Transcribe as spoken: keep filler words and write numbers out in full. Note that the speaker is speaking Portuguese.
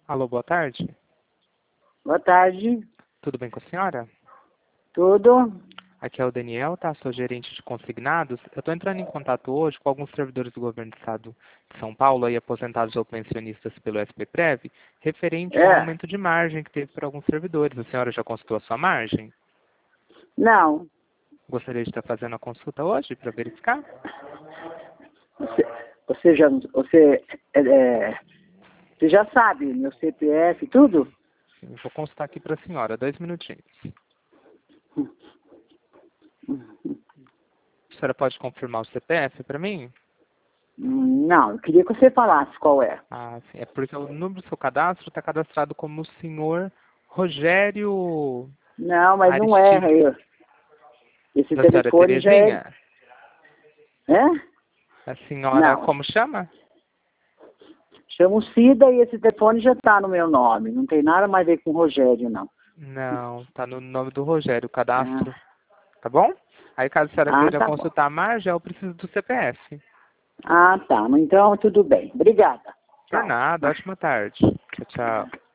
Alô, boa tarde. Boa tarde. Tudo bem com a senhora? Tudo? Aqui é o Daniel, tá? Sou gerente de consignados. Eu estou entrando em contato hoje com alguns servidores do governo do estado de São Paulo, aí aposentados ou pensionistas pelo S P Prev, referente ao É. aumento de margem que teve para alguns servidores. A senhora já consultou a sua margem? Não. Gostaria de estar fazendo a consulta hoje para verificar? Você, você já, você, é, é, você já sabe meu C P F e tudo? Sim, vou consultar aqui para a senhora, dois minutinhos. A senhora pode confirmar o C P F para mim? Não, eu queria que você falasse qual é. Ah, sim. É porque o número do seu cadastro está cadastrado como o senhor Rogério Não, mas não é. Aristides. Eu, esse Da senhora telefone já é... Terezinha? É? A senhora, Não. como chama? Chamo Cida e esse telefone já está no meu nome. Não tem nada mais a ver com o Rogério, não. Não, tá no nome do Rogério, o cadastro. Ah, Tá bom? Aí caso a senhora ah queira tá bom. consultar a margem, eu preciso do C P F. Ah, tá. Então, tudo bem. Obrigada. Por Tchau. nada, ótima tarde. Tchau, tchau.